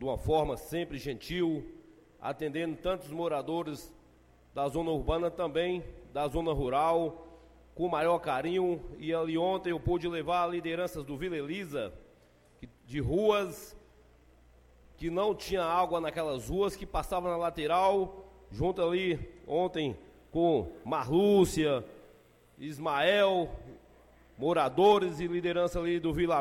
de uma forma sempre gentil, atendendo tantos moradores da zona urbana, também da zona rural, com o maior carinho. E ali ontem eu pude levar lideranças do Vila Elisa, de ruas que não tinha água naquelas ruas, que passavam na lateral, junto ali ontem com Marlúcia, Ismael, moradores e liderança ali do Vila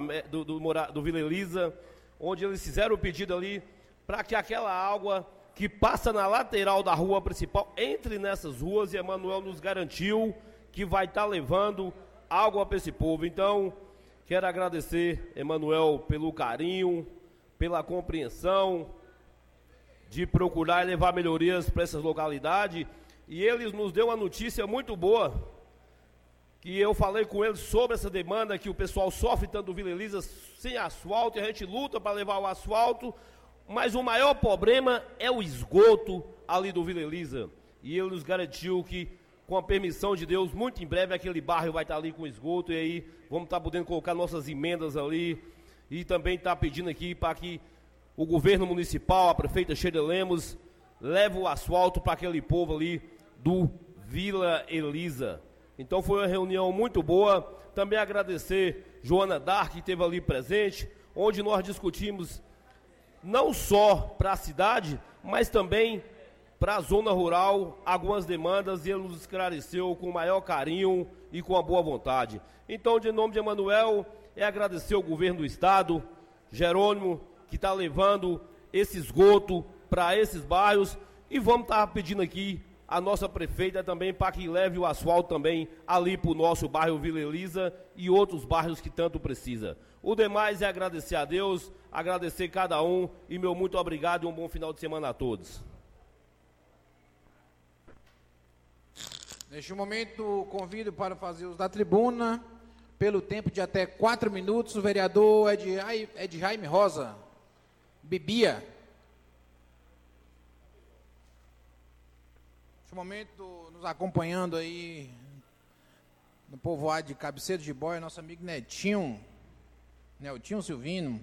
Elisa, onde eles fizeram o pedido ali para que aquela água que passa na lateral da rua principal entre nessas ruas, e Emanuel nos garantiu que vai estar levando água para esse povo. Então, quero agradecer, Emanuel, pelo carinho, pela compreensão de procurar levar melhorias para essas localidades. E eles nos deu uma notícia muito boa, que eu falei com eles sobre essa demanda que o pessoal sofre tanto do Vila Elisa sem asfalto, e a gente luta para levar o asfalto, mas o maior problema é o esgoto ali do Vila Elisa. E ele nos garantiu que, com a permissão de Deus, muito em breve aquele bairro vai estar ali com esgoto, e aí vamos estar podendo colocar nossas emendas ali, e também estar pedindo aqui para que o governo municipal, a prefeita Sheila Lemos, leve o asfalto para aquele povo ali do Vila Elisa. Então foi uma reunião muito boa. Também agradecer Joana Dark, que esteve ali presente, onde nós discutimos não só para a cidade, mas também para a zona rural, algumas demandas, e ele nos esclareceu com o maior carinho e com a boa vontade. Então, de nome de Emanuel, é agradecer ao governo do estado, Jerônimo, que está levando esse esgoto para esses bairros, e vamos estar pedindo aqui a nossa prefeita também para que leve o asfalto também ali para o nosso bairro Vila Elisa e outros bairros que tanto precisa. O demais é agradecer a Deus, agradecer cada um, e meu muito obrigado e um bom final de semana a todos. Neste momento, convido para fazer uso da tribuna, pelo tempo de até 4 minutos, o vereador Ed Jaime Rosa Bibia. Neste momento, nos acompanhando aí no povoado de Cabeceira de Boia, nosso amigo Neltinho Silvino.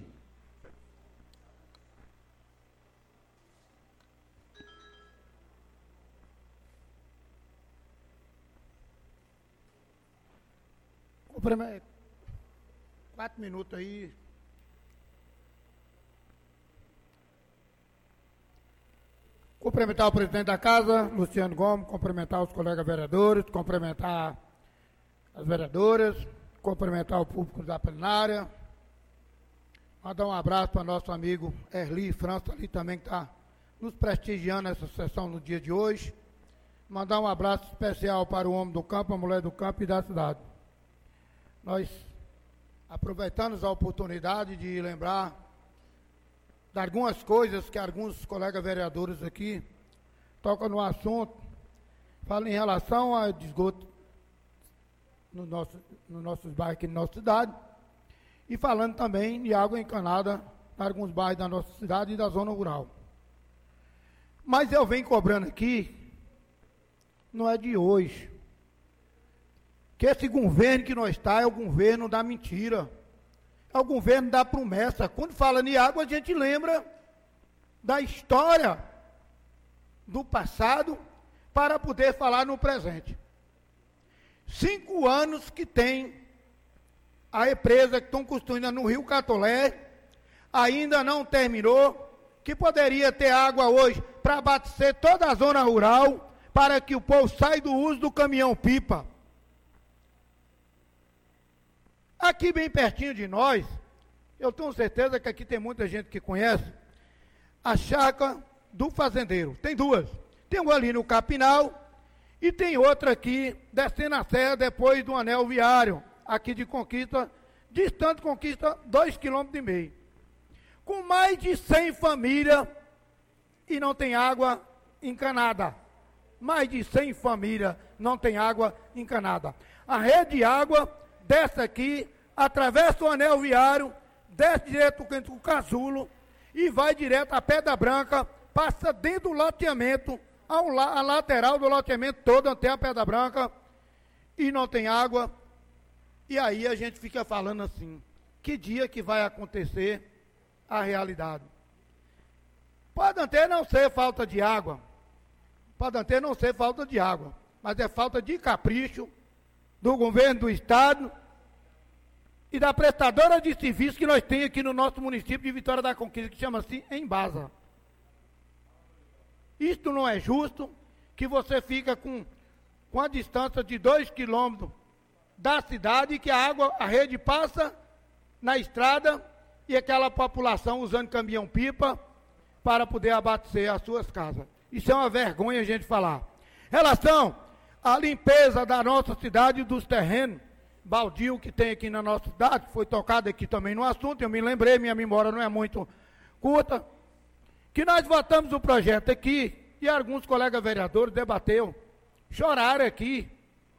Cumprimento. 4 minutos aí. Cumprimentar o presidente da casa, Luciano Gomes, cumprimentar os colegas vereadores, cumprimentar as vereadoras, cumprimentar o público da plenária. Mandar um abraço para nosso amigo Erli França, ali também que está nos prestigiando essa sessão no dia de hoje. Mandar um abraço especial para o homem do campo, a mulher do campo e da cidade. Nós aproveitamos a oportunidade de lembrar de algumas coisas que alguns colegas vereadores aqui tocam no assunto, falam em relação ao esgoto no nossos bairros aqui na nossa cidade, e falando também de água encanada em alguns bairros da nossa cidade e da zona rural. Mas eu venho cobrando aqui, não é de hoje, que esse governo que nós está é o governo da mentira, é o governo da promessa. Quando fala em água, a gente lembra da história do passado para poder falar no presente. 5 anos que tem a represa que estão construindo no Rio Catolé, ainda não terminou, que poderia ter água hoje para abastecer toda a zona rural, para que o povo saia do uso do caminhão-pipa. Aqui bem pertinho de nós, eu tenho certeza que aqui tem muita gente que conhece, a chácara do fazendeiro. Tem 2. Tem uma ali no Capinal e tem outra aqui, descendo a serra depois do anel viário, aqui de Conquista, distante Conquista 2,5 km. Com mais de 100 famílias e não tem água encanada. Mais de 100 famílias não tem água encanada. A rede de água desce aqui, atravessa o anel viário, desce direto do Casulo e vai direto à Pedra Branca, passa dentro do loteamento, a lateral do loteamento todo até a Pedra Branca, e não tem água. E aí a gente fica falando assim, que dia que vai acontecer a realidade? Pode até não ser falta de água, mas é falta de capricho do governo do estado e da prestadora de serviço que nós temos aqui no nosso município de Vitória da Conquista, que chama-se Embasa. Isto não é justo, que você fica com a distância de 2 quilômetros da cidade e que a rede passa na estrada e aquela população usando caminhão-pipa para poder abastecer as suas casas. Isso é uma vergonha a gente falar. Em relação à limpeza da nossa cidade e dos terrenos baldio que tem aqui na nossa cidade, foi tocado aqui também no assunto, eu me lembrei, minha memória não é muito curta, que nós votamos o projeto aqui e alguns colegas vereadores debateram, choraram aqui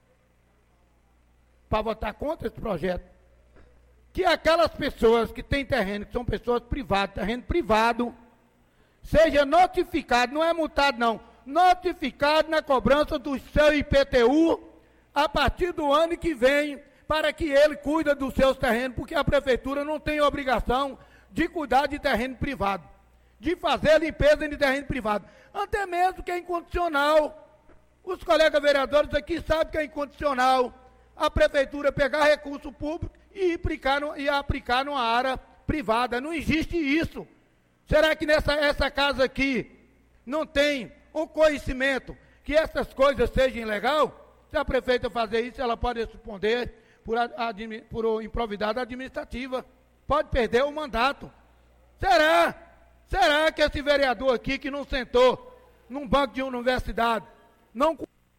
para votar contra esse projeto. Que aquelas pessoas que têm terreno, que são pessoas privadas, terreno privado, seja notificado, não é multado não, notificado na cobrança do seu IPTU a partir do ano que vem, para que ele cuide dos seus terrenos, porque a prefeitura não tem obrigação de cuidar de terreno privado, de fazer limpeza de terreno privado, até mesmo que é incondicional. Os colegas vereadores aqui sabem que é incondicional a prefeitura pegar recurso público e aplicar numa área privada. Não existe isso. Será que essa casa aqui não tem o conhecimento que essas coisas sejam legais? Se a prefeita fazer isso, ela pode responder por improvidade administrativa. Pode perder o mandato. Será que esse vereador aqui que não sentou num banco de universidade, não...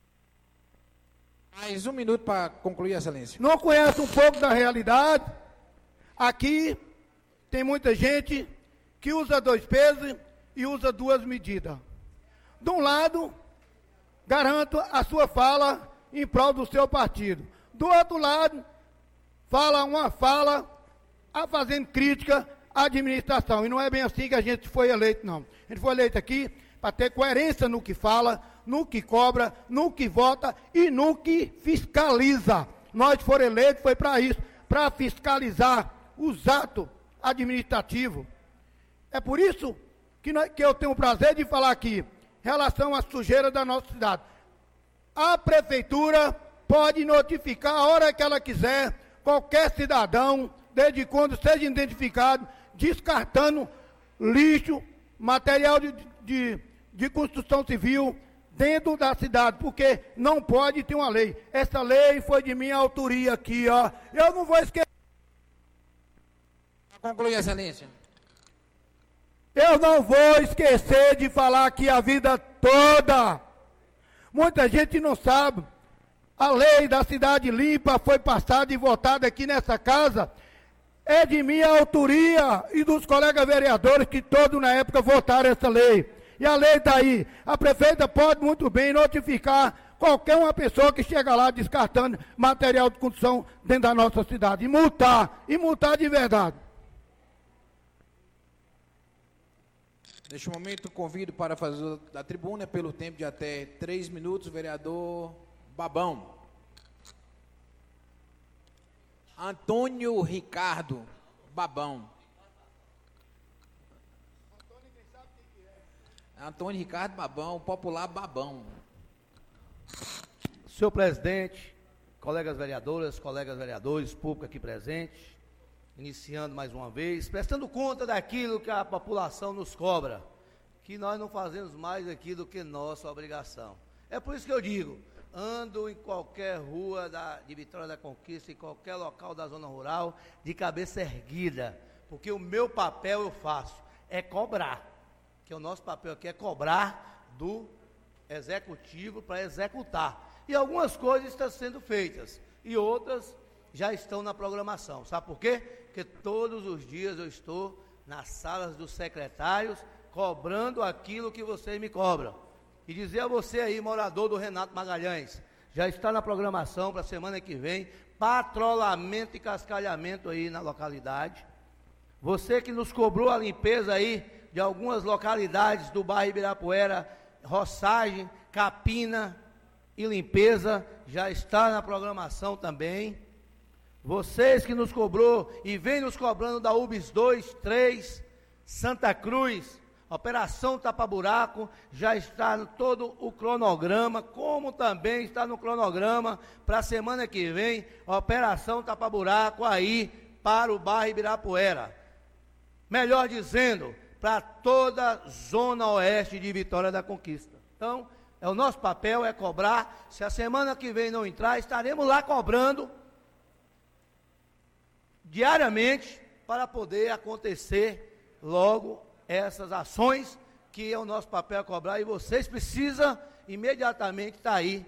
Mais 1 minuto para concluir, Excelência. Não conhece um pouco da realidade? Aqui tem muita gente que usa 2 pesos e usa 2 medidas. De um lado, garanto a sua fala em prol do seu partido. Do outro lado, fala fazendo crítica à administração. E não é bem assim que a gente foi eleito, não. A gente foi eleito aqui para ter coerência no que fala, no que cobra, no que vota e no que fiscaliza. Nós fomos eleitos, foi para isso, para fiscalizar os atos administrativos. É por isso que eu tenho o prazer de falar aqui, em relação à sujeira da nossa cidade. A prefeitura pode notificar a hora que ela quiser, qualquer cidadão, desde quando seja identificado, descartando lixo, material de construção civil dentro da cidade, porque não pode ter uma lei. Essa lei foi de minha autoria aqui, ó. Eu não vou esquecer. Concluir, Excelência. Eu não vou esquecer de falar aqui a vida toda. Muita gente não sabe. A lei da cidade limpa foi passada e votada aqui nessa casa. É de minha autoria e dos colegas vereadores que todos na época votaram essa lei. E a lei está aí. A prefeita pode muito bem notificar qualquer uma pessoa que chega lá descartando material de construção dentro da nossa cidade. E multar de verdade. Neste momento, convido para fazer da tribuna, pelo tempo de até 3 minutos, o vereador Babão. Antônio Ricardo Babão. Antônio Ricardo Babão, popular Babão. Senhor presidente, colegas vereadoras, colegas vereadores, público aqui presente, iniciando mais uma vez, prestando conta daquilo que a população nos cobra, que nós não fazemos mais aqui do que nossa obrigação. É por isso que eu digo, ando em qualquer rua de Vitória da Conquista, em qualquer local da zona rural, de cabeça erguida, porque o meu papel eu faço, é cobrar. Que o nosso papel aqui é cobrar do executivo para executar. E algumas coisas estão sendo feitas, e outras já estão na programação. Sabe por quê? Porque todos os dias eu estou nas salas dos secretários, cobrando aquilo que vocês me cobram. E dizer a você aí, morador do Renato Magalhães, já está na programação para a semana que vem, patrulhamento e cascalhamento aí na localidade. Você que nos cobrou a limpeza aí, de algumas localidades do bairro Ibirapuera, roçagem, capina e limpeza, já está na programação também. Vocês que nos cobrou e vem nos cobrando da UBS 2, 3, Santa Cruz, Operação Tapa-Buraco já está no todo o cronograma, como também está no cronograma para a semana que vem, a Operação Tapa-Buraco aí para o bairro Ibirapuera. Melhor dizendo, para toda a zona oeste de Vitória da Conquista. Então, o nosso papel é cobrar. Se a semana que vem não entrar, estaremos lá cobrando diariamente para poder acontecer logo essas ações, que é o nosso papel cobrar, e vocês precisam imediatamente estar aí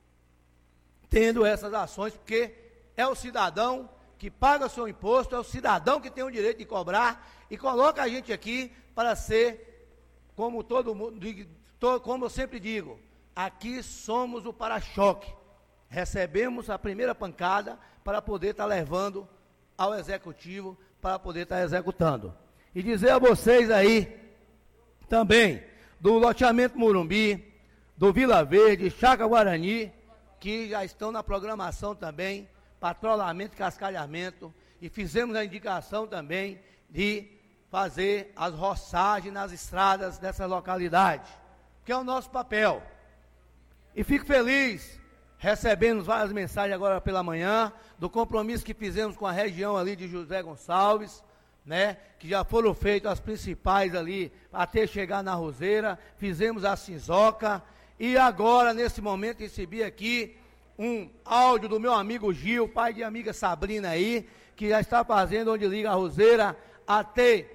tendo essas ações, porque é o cidadão que paga seu imposto, é o cidadão que tem o direito de cobrar e coloca a gente aqui para ser, como todo mundo, como eu sempre digo, aqui somos o para-choque. Recebemos a primeira pancada para poder estar levando ao executivo, para poder estar executando. E dizer a vocês aí, também, do loteamento Morumbi, do Vila Verde, Chácara Guarani, que já estão na programação também, patrulhamento e cascalhamento, e fizemos a indicação também de fazer as roçagens nas estradas dessas localidades, que é o nosso papel. E fico feliz, recebendo várias mensagens agora pela manhã, do compromisso que fizemos com a região ali de José Gonçalves, né, que já foram feitas as principais ali, até chegar na Roseira, fizemos a Cinzoca, e agora, nesse momento, recebi aqui um áudio do meu amigo Gil, pai de amiga Sabrina aí, que já está fazendo onde liga a Roseira até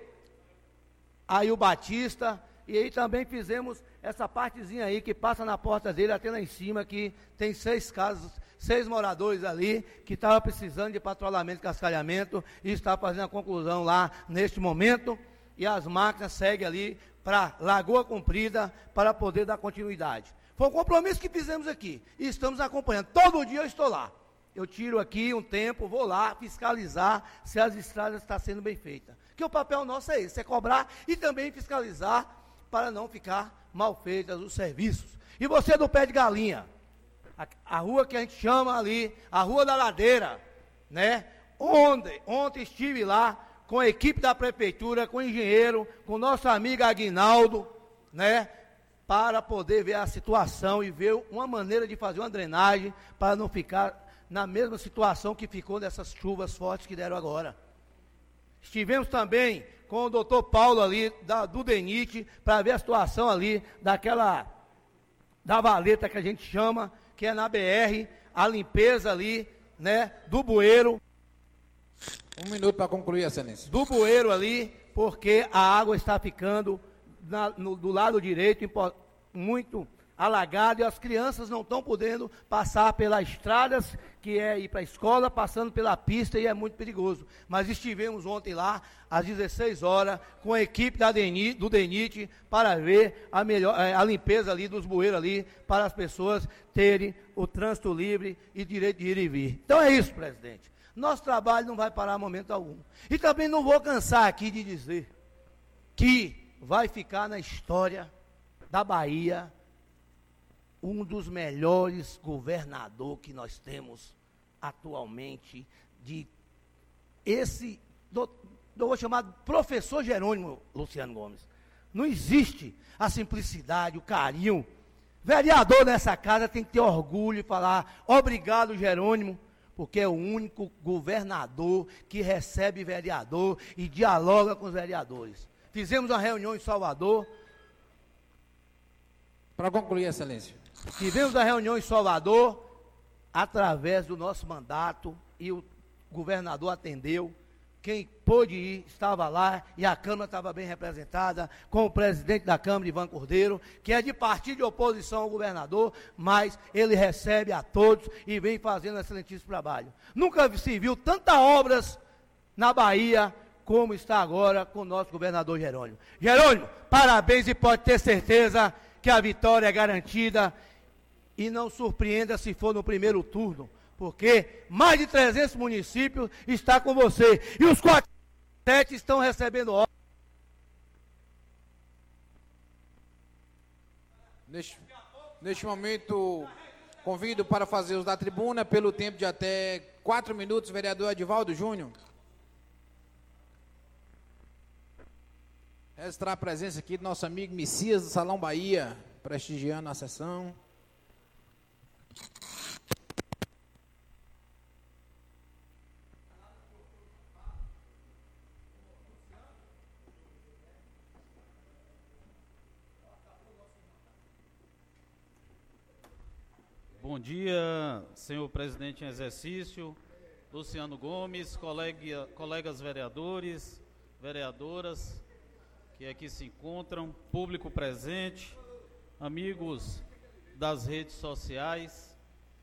aí o Batista, e aí também fizemos essa partezinha aí que passa na porta dele até lá em cima, que tem 6 casas, 6 moradores ali, que estavam precisando de patrulhamento e cascalhamento, e está fazendo a conclusão lá neste momento, e as máquinas seguem ali para Lagoa Comprida, para poder dar continuidade. Foi um compromisso que fizemos aqui, e estamos acompanhando. Todo dia eu estou lá. Eu tiro aqui um tempo, vou lá fiscalizar se as estradas estão sendo bem feitas. Que o papel nosso é esse, é cobrar e também fiscalizar para não ficar mal feitas os serviços. E você do Pé de Galinha, a rua que a gente chama ali, a Rua da Ladeira, né? Ontem estive lá com a equipe da prefeitura, com o engenheiro, com o nosso amigo Aguinaldo, né? Para poder ver a situação e ver uma maneira de fazer uma drenagem para não ficar na mesma situação que ficou dessas chuvas fortes que deram agora. Estivemos também com o doutor Paulo ali, do DENIT, para ver a situação ali da valeta que a gente chama, que é na BR, a limpeza ali, né, do bueiro. 1 minuto para concluir, excelência. Do bueiro ali, porque a água está ficando do lado direito muito alagado, e as crianças não estão podendo passar pelas estradas, que é ir para a escola, passando pela pista, e é muito perigoso. Mas estivemos ontem lá, às 16 horas, com a equipe do DENIT, para ver a limpeza ali dos bueiros ali, para as pessoas terem o trânsito livre e direito de ir e vir. Então é isso, presidente. Nosso trabalho não vai parar momento algum. E também não vou cansar aqui de dizer que vai ficar na história da Bahia um dos melhores governadores que nós temos atualmente, eu vou chamar de professor Jerônimo Luciano Gomes. Não existe a simplicidade, o carinho. Vereador nessa casa tem que ter orgulho e falar, obrigado, Jerônimo, porque é o único governador que recebe vereador e dialoga com os vereadores. Fizemos uma reunião em Salvador. Para concluir, excelência. Tivemos a reunião em Salvador, através do nosso mandato, e o governador atendeu. Quem pôde ir, estava lá, e a Câmara estava bem representada, com o presidente da Câmara, Ivan Cordeiro, que é de partido de oposição ao governador, mas ele recebe a todos e vem fazendo um excelentíssimo trabalho. Nunca se viu tantas obras na Bahia, como está agora com o nosso governador Jerônimo. Jerônimo, parabéns, e pode ter certeza que a vitória é garantida, e não surpreenda se for no primeiro turno, porque mais de 300 municípios está com você, e os 47 estão recebendo obras. Neste momento, convido para fazer os da tribuna, pelo tempo de até 4 minutos, o vereador Edivaldo Júnior. Registrar a presença aqui do nosso amigo Messias do Salão Bahia, prestigiando a sessão. Bom dia, senhor presidente em exercício, Luciano Gomes, colegas vereadores, vereadoras que aqui se encontram, público presente, amigos das redes sociais.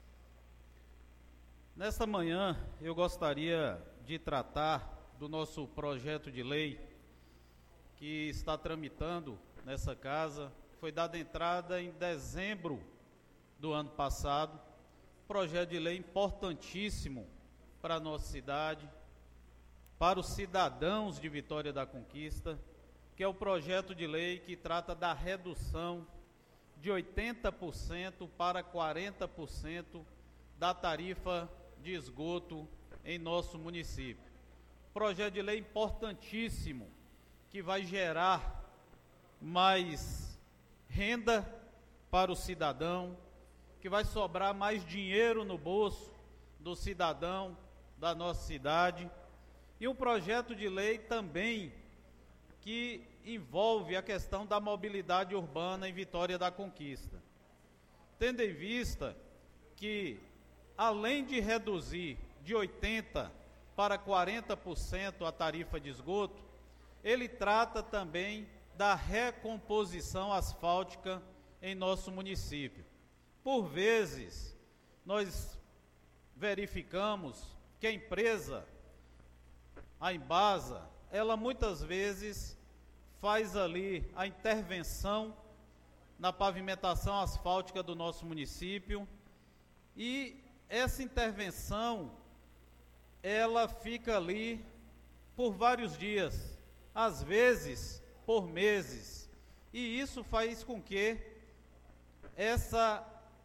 Nesta manhã eu gostaria de tratar do nosso projeto de lei que está tramitando nessa casa. Foi dada entrada em dezembro do ano passado, projeto de lei importantíssimo para a nossa cidade, para os cidadãos de Vitória da Conquista, que é o projeto de lei que trata da redução de 80% para 40% da tarifa de esgoto em nosso município. Projeto de lei importantíssimo, que vai gerar mais renda para o cidadão, que vai sobrar mais dinheiro no bolso do cidadão da nossa cidade, e um projeto de lei também que envolve a questão da mobilidade urbana em Vitória da Conquista. Tendo em vista que, além de reduzir de 80% para 40% a tarifa de esgoto, ele trata também da recomposição asfáltica em nosso município. Por vezes, nós verificamos que a empresa, a Embasa, ela muitas vezes faz ali a intervenção na pavimentação asfáltica do nosso município, e essa intervenção, ela fica ali por vários dias, às vezes por meses, e isso faz com que essa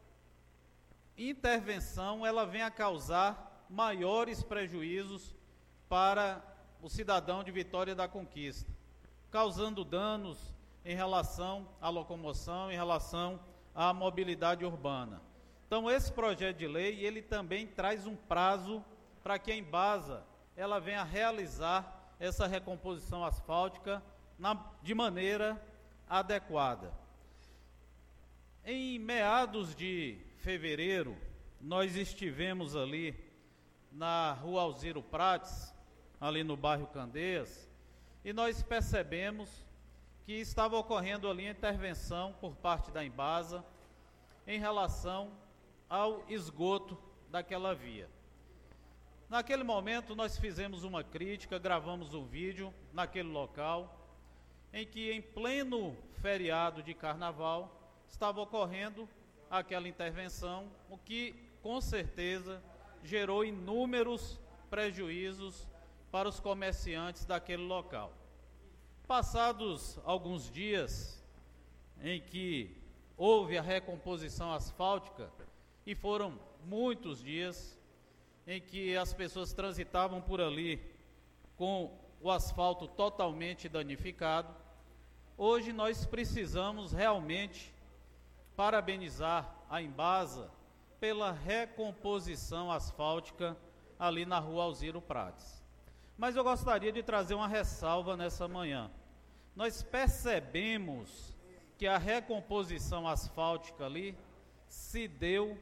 intervenção ela venha a causar maiores prejuízos para o cidadão de Vitória da Conquista, causando danos em relação à locomoção, em relação à mobilidade urbana. Então, esse projeto de lei, ele também traz um prazo para que a Embasa ela venha realizar essa recomposição asfáltica de maneira adequada. Em meados de fevereiro, nós estivemos ali na rua Alziro Prates, ali no bairro Candeias, e nós percebemos que estava ocorrendo ali a intervenção por parte da Embasa em relação ao esgoto daquela via. Naquele momento nós fizemos uma crítica, gravamos um vídeo naquele local, em que em pleno feriado de carnaval estava ocorrendo aquela intervenção, o que com certeza gerou inúmeros prejuízos para os comerciantes daquele local. Passados alguns dias em que houve a recomposição asfáltica, e foram muitos dias em que as pessoas transitavam por ali com o asfalto totalmente danificado, hoje nós precisamos realmente parabenizar a Embasa pela recomposição asfáltica ali na rua Alziro Prates. Mas eu gostaria de trazer uma ressalva nessa manhã. Nós percebemos que a recomposição asfáltica ali se deu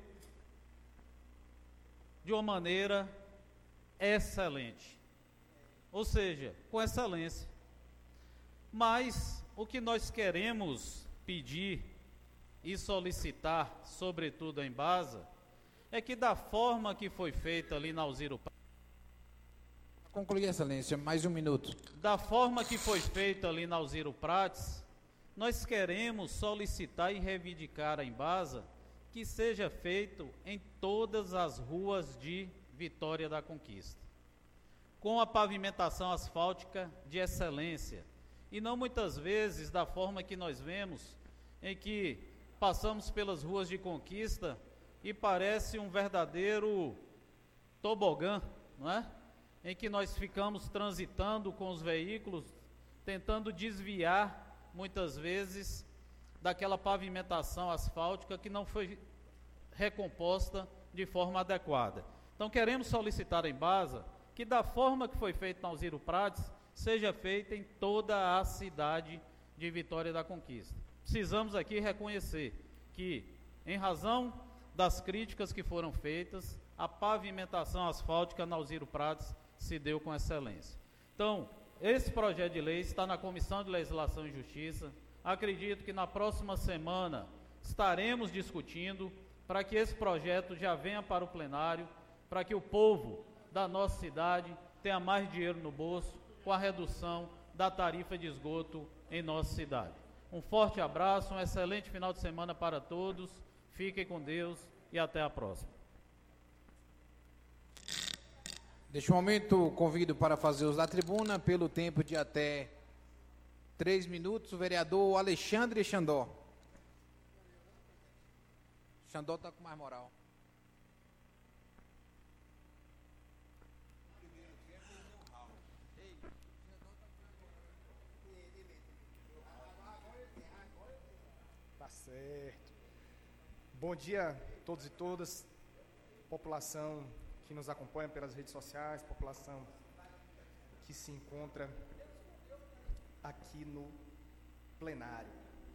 de uma maneira excelente, ou seja, com excelência. Mas o que nós queremos pedir e solicitar, sobretudo a Embasa, é que da forma que foi feita ali na Alziro Prates, Concluir, excelência, mais um minuto. da forma que foi feita ali na Alziro Prates, nós queremos solicitar e reivindicar a Embasa que seja feito em todas as ruas de Vitória da Conquista, com a pavimentação asfáltica de excelência, e não muitas vezes da forma que nós vemos, em que passamos pelas ruas de Conquista e parece um verdadeiro tobogã, não é? Em que nós ficamos transitando com os veículos tentando desviar, muitas vezes, daquela pavimentação asfáltica que não foi recomposta de forma adequada. Então, queremos solicitar à Embasa que, da forma que foi feito na Alziro Prates, seja feita em toda a cidade de Vitória da Conquista. Precisamos aqui reconhecer que, em razão das críticas que foram feitas, a pavimentação asfáltica na Alziro Prates se deu com excelência. Então, esse projeto de lei está na Comissão de Legislação e Justiça. Acredito que na próxima semana estaremos discutindo para que esse projeto já venha para o plenário, para que o povo da nossa cidade tenha mais dinheiro no bolso com a redução da tarifa de esgoto em nossa cidade. Um forte abraço, um excelente final de semana para todos, fiquem com Deus e até a próxima. Neste momento, convido para fazer uso da tribuna, pelo tempo de até 3 minutos, o vereador Alexandre Xandó. Xandó está com mais moral. Tá certo. Bom dia a todos e todas, população que nos acompanha pelas redes sociais, população que se encontra aqui no plenário.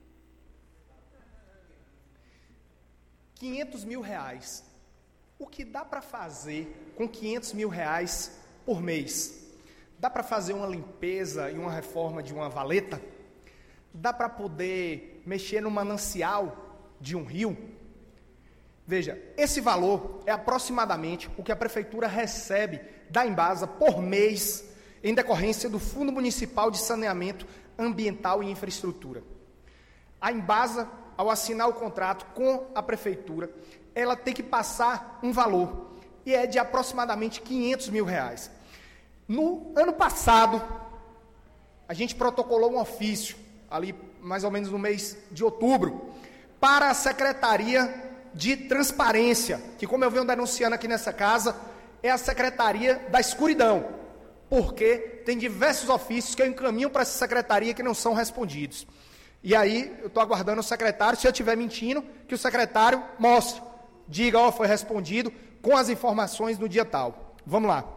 R$500 mil. O que dá para fazer com R$500 mil por mês? Dá para fazer uma limpeza e uma reforma de uma valeta? Dá para poder mexer no manancial de um rio? Veja, esse valor é aproximadamente o que a Prefeitura recebe da Embasa por mês em decorrência do Fundo Municipal de Saneamento Ambiental e Infraestrutura. A Embasa, ao assinar o contrato com a Prefeitura, ela tem que passar um valor, e é de aproximadamente R$500 mil. No ano passado, a gente protocolou um ofício, ali mais ou menos no mês de outubro, para a Secretaria de Transparência, que, como eu venho denunciando aqui nessa casa, é a Secretaria da Escuridão, porque tem diversos ofícios que eu encaminho para essa secretaria que não são respondidos. E aí, eu estou aguardando o secretário, se eu estiver mentindo, que o secretário mostre, diga, ó, foi respondido com as informações no dia tal. Vamos lá.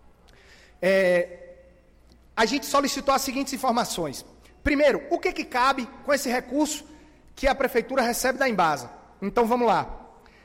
A gente solicitou as seguintes informações. Primeiro, o que cabe com esse recurso que a Prefeitura recebe da Embasa? Então, vamos lá.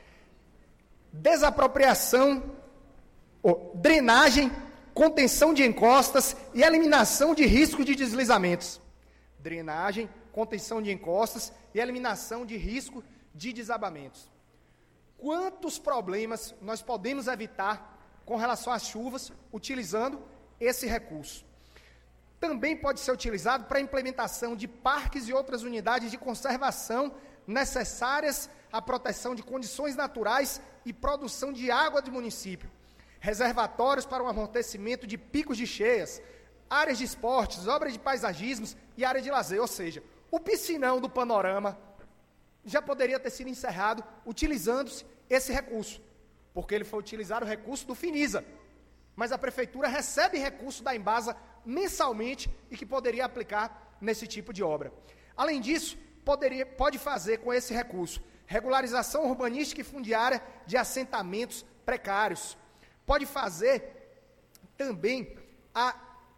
Desapropriação, drenagem, contenção de encostas e eliminação de risco de deslizamentos. Drenagem, contenção de encostas e eliminação de risco de desabamentos. Quantos problemas nós podemos evitar com relação às chuvas utilizando esse recurso? Também pode ser utilizado para a implementação de parques e outras unidades de conservação necessárias à proteção de condições naturais e produção de água do município, reservatórios para o amortecimento de picos de cheias, áreas de esportes, obras de paisagismos e área de lazer, ou seja, o piscinão do Panorama já poderia ter sido encerrado utilizando-se esse recurso, porque ele foi utilizar o recurso do Finisa, mas a Prefeitura recebe recurso da Embasa mensalmente e que poderia aplicar nesse tipo de obra. Além disso, pode fazer com esse recurso regularização urbanística e fundiária de assentamentos precários. Pode fazer também a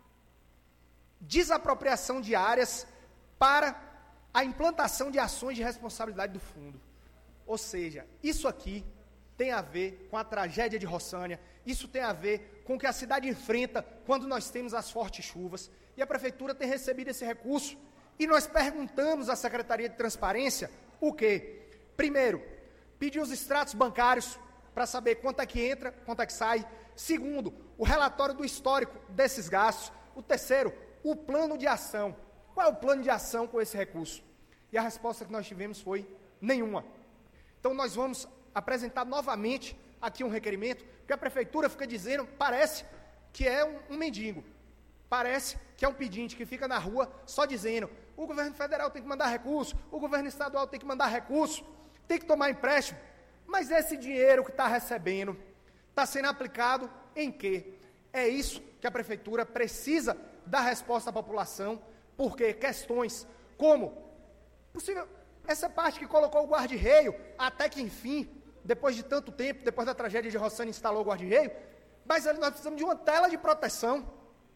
desapropriação de áreas para a implantação de ações de responsabilidade do fundo. Ou seja, isso aqui tem a ver com a tragédia de Roçânia, isso tem a ver com o que a cidade enfrenta quando nós temos as fortes chuvas, e a Prefeitura tem recebido esse recurso, e nós perguntamos à Secretaria de Transparência o quê? Primeiro, pedir os extratos bancários para saber quanto é que entra, quanto é que sai. Segundo, o relatório do histórico desses gastos. O terceiro, o plano de ação. Qual é o plano de ação com esse recurso? E a resposta que nós tivemos foi nenhuma. Então, nós vamos apresentar novamente aqui um requerimento, porque a Prefeitura fica dizendo, parece que é um mendigo, parece que é um pedinte que fica na rua só dizendo, o governo federal tem que mandar recurso, o governo estadual tem que mandar recurso, tem que tomar empréstimo, mas esse dinheiro que está recebendo está sendo aplicado em quê? É isso que a Prefeitura precisa dar resposta à população Porque questões como, possível, essa parte que colocou o guarda-reio, até que enfim, depois de tanto tempo, depois da tragédia de Rossana, instalou o guarda-reio, mas ali nós precisamos de uma tela de proteção.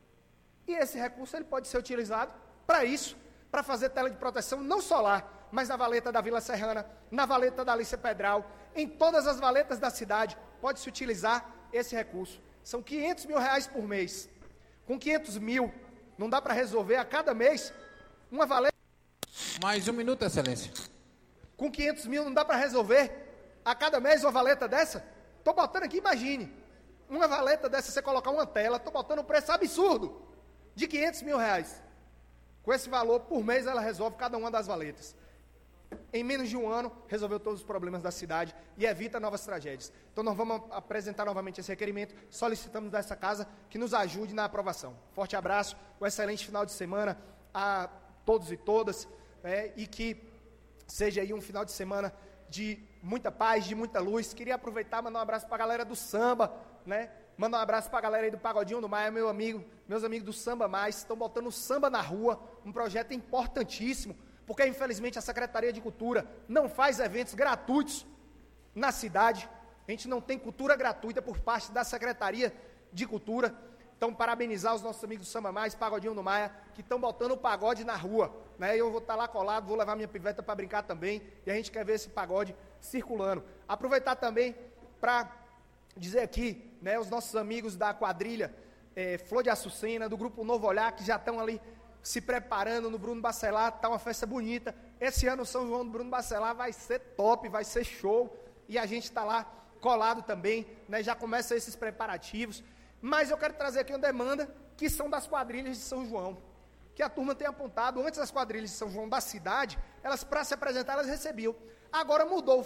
E esse recurso ele pode ser utilizado para isso, para fazer tela de proteção, não só lá, mas na valeta da Vila Serrana, na valeta da Alice Pedral, em todas as valetas da cidade, pode-se utilizar esse recurso. São 500 mil reais por mês. Com 500 mil, não dá para resolver a cada mês uma valeta. Mais um minuto, excelência. Com 500 mil não dá para resolver a cada mês uma valeta dessa? Estou botando aqui, imagine, uma valeta dessa, você colocar uma tela, estou botando um preço absurdo de 500 mil reais. Com esse valor, por mês, ela resolve cada uma das valetas. Em menos de um ano, resolveu todos os problemas da cidade e evita novas tragédias. Então, nós vamos apresentar novamente esse requerimento. Solicitamos dessa casa que nos ajude na aprovação. Forte abraço, um excelente final de semana a todos e todas, e que seja aí um final de semana de muita paz, de muita luz. Queria aproveitar e mandar um abraço para a galera do samba, né? Mandar um abraço para a galera aí do Pagodinho do Maia, meus amigos do Samba Mais, estão botando o samba na rua, um projeto importantíssimo, porque infelizmente a Secretaria de Cultura não faz eventos gratuitos na cidade, a gente não tem cultura gratuita por parte da Secretaria de Cultura. Então, parabenizar os nossos amigos do Samba Mais, Pagodinho do Maia, que estão botando o pagode na rua, né? Eu vou estar lá colado, vou levar minha piveta para brincar também, e a gente quer ver esse pagode circulando. Aproveitar também para dizer aqui, né, os nossos amigos da quadrilha Flor de Açucena, do grupo Novo Olhar, que já estão ali se preparando no Bruno Bacelar, está uma festa bonita. Esse ano o São João do Bruno Bacelar vai ser top, vai ser show, e a gente está lá colado também, né, já começam esses preparativos. Mas eu quero trazer aqui uma demanda que são das quadrilhas de São João, que a turma tem apontado. Antes as quadrilhas de São João da cidade, elas para se apresentar, elas recebiam. Agora mudou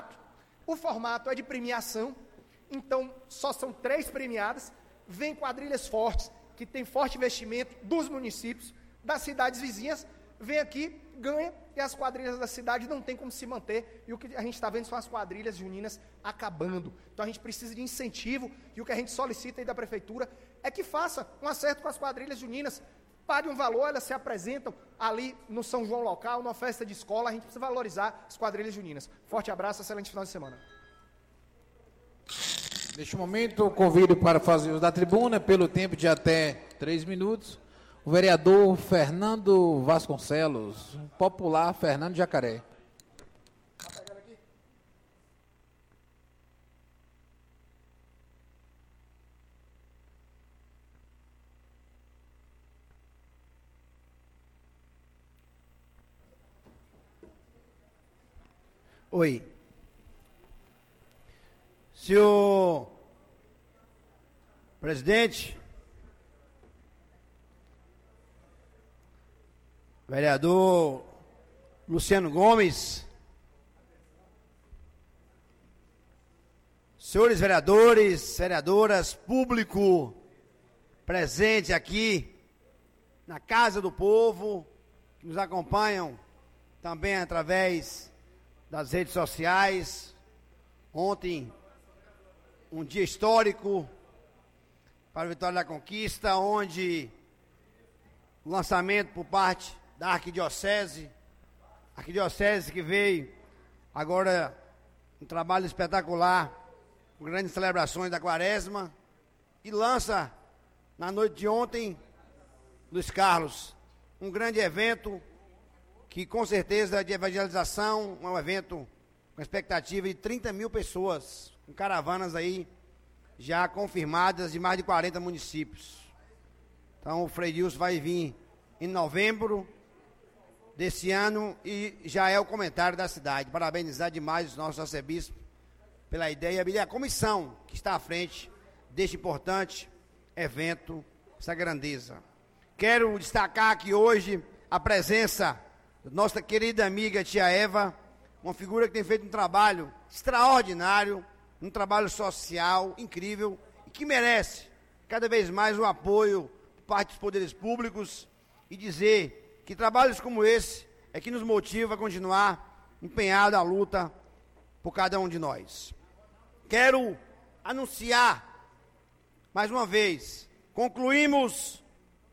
o formato é de premiação, então só são 3 premiadas, vem quadrilhas fortes, que tem forte investimento dos municípios, das cidades vizinhas, vem aqui, ganha, e as quadrilhas da cidade não tem como se manter, e o que a gente está vendo são as quadrilhas juninas acabando. Então a gente precisa de incentivo, e o que a gente solicita aí da prefeitura é que faça um acerto com as quadrilhas juninas, pague um valor, elas se apresentam ali no São João local, numa festa de escola, a gente precisa valorizar as quadrilhas juninas. Forte abraço, excelente final de semana. Neste momento, convido para fazer uso da tribuna, pelo tempo de até 3 minutos, o vereador Fernando Vasconcelos, popular Fernando Jacaré. Oi. Senhor presidente, vereador Luciano Gomes, senhores vereadores, vereadoras, público presente aqui na Casa do Povo, que nos acompanham também através das redes sociais. Ontem, um dia histórico para a Vitória da Conquista, onde o lançamento por parte da arquidiocese que veio agora um trabalho espetacular, com grandes celebrações da Quaresma, e lança na noite de ontem, Luiz Carlos, um grande evento que com certeza de evangelização, um evento com expectativa de 30 mil pessoas, com caravanas aí já confirmadas de mais de 40 municípios. Então o Frei Dilson vai vir em novembro desse ano e já é o comentário da cidade. Parabenizar demais os nossos arcebispos pela ideia e a comissão que está à frente deste importante evento, essa grandeza. Quero destacar aqui hoje a presença da nossa querida amiga tia Eva, uma figura que tem feito um trabalho extraordinário, um trabalho social incrível e que merece cada vez mais o apoio por parte dos poderes públicos, e dizer que trabalhos como esse é que nos motiva a continuar empenhado à luta por cada um de nós. Quero anunciar mais uma vez, concluímos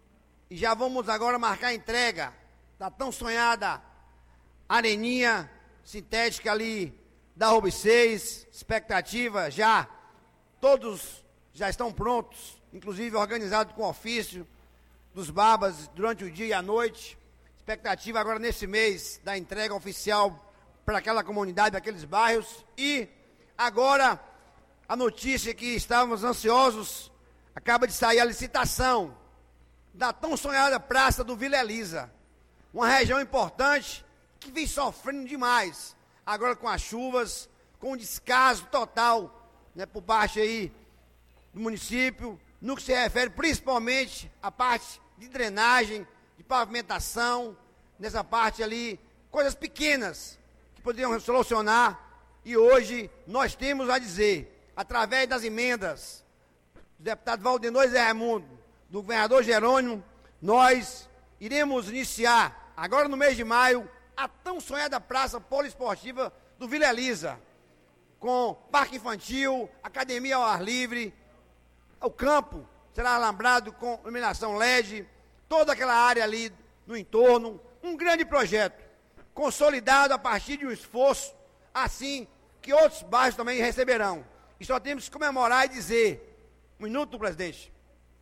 e já vamos agora marcar a entrega da tão sonhada areninha sintética ali da RUB6, expectativa já, todos já estão prontos, inclusive organizado com ofício dos babas durante o dia e a noite, expectativa agora nesse mês da entrega oficial para aquela comunidade, aqueles bairros, e agora a notícia que estávamos ansiosos, acaba de sair a licitação da tão sonhada Praça do Vila Elisa, uma região importante que vem sofrendo demais, agora com as chuvas, com o descaso total, né, por parte aí do município, no que se refere principalmente à parte de drenagem, de pavimentação, nessa parte ali, coisas pequenas que poderiam solucionar, e hoje nós temos a dizer, através das emendas do deputado Valdenor Zé Raimundo, do governador Jerônimo, nós iremos iniciar, agora no mês de maio, a tão sonhada Praça Poliesportiva do Vila Elisa, com parque infantil, academia ao ar livre, o campo será alambrado com iluminação LED, toda aquela área ali no entorno, um grande projeto, consolidado a partir de um esforço, assim que outros bairros também receberão. E só temos que comemorar e dizer, um minuto, presidente,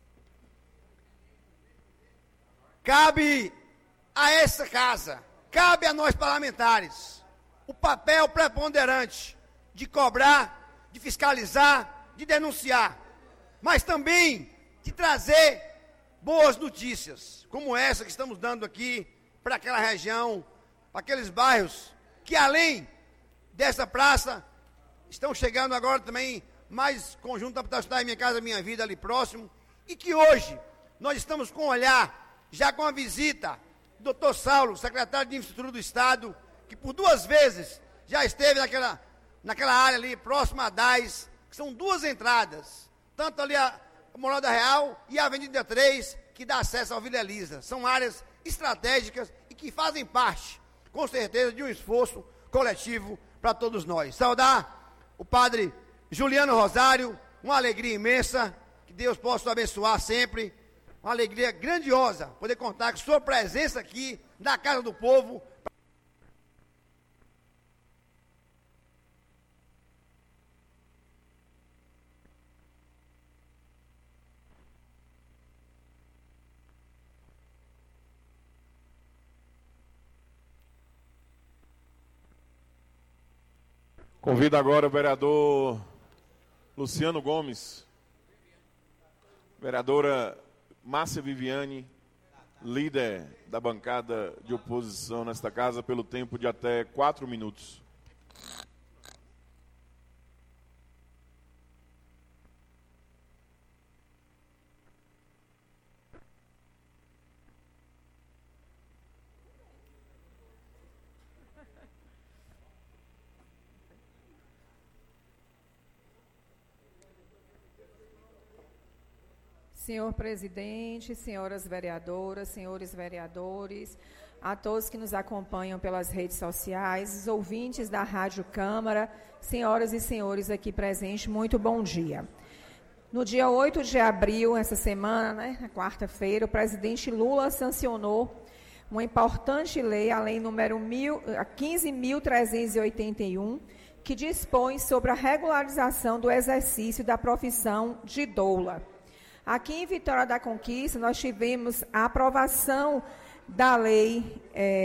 cabe a essa casa, cabe a nós parlamentares, o papel preponderante de cobrar, de fiscalizar, de denunciar, mas também de trazer boas notícias, como essa que estamos dando aqui para aquela região, para aqueles bairros, que além dessa praça, estão chegando agora também mais conjunto habitacional Minha Casa Minha Vida ali próximo, e que hoje nós estamos com um olhar, já com a visita do Dr. Saulo, secretário de Infraestrutura do Estado, que por 2 vezes já esteve naquela área ali, próxima a DAIS, que são 2 entradas, tanto ali a Morada Real e a Avenida 3, que dá acesso ao Vila Elisa. São áreas estratégicas e que fazem parte, com certeza, de um esforço coletivo para todos nós. Saudar o padre Juliano Rosário, uma alegria imensa, que Deus possa o abençoar sempre, uma alegria grandiosa poder contar com sua presença aqui na Casa do Povo. Convido agora o vereador Luciano Gomes, vereadora Márcia Viviane, líder da bancada de oposição nesta casa, pelo tempo de até 4 minutos. Senhor presidente, senhoras vereadoras, senhores vereadores, a todos que nos acompanham pelas redes sociais, os ouvintes da Rádio Câmara, senhoras e senhores aqui presentes, muito bom dia. No dia 8 de abril, essa semana, na quarta-feira, o presidente Lula sancionou uma importante lei, a lei número 15.381, que dispõe sobre a regularização do exercício da profissão de doula. Aqui em Vitória da Conquista, nós tivemos a aprovação da Lei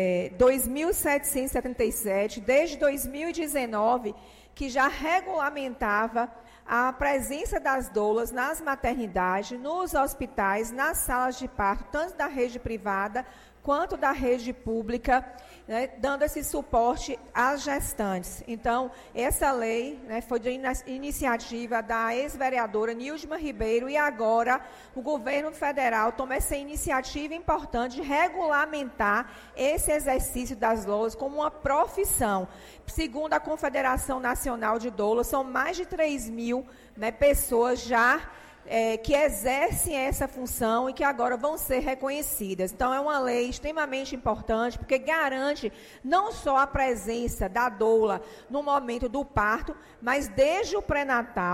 2.777, desde 2019, que já regulamentava a presença das doulas nas maternidades, nos hospitais, nas salas de parto, tanto da rede privada quanto da rede pública, né, dando esse suporte às gestantes. Então, essa lei, né, foi de iniciativa da ex-vereadora Nildma Ribeiro, e agora o governo federal toma essa iniciativa importante de regulamentar esse exercício das doulas como uma profissão. Segundo a Confederação Nacional de Doulas, são mais de 3.000, né, pessoas já que exercem essa função e que agora vão ser reconhecidas. Então, é uma lei extremamente importante, porque garante não só a presença da doula no momento do parto, mas desde o pré-natal,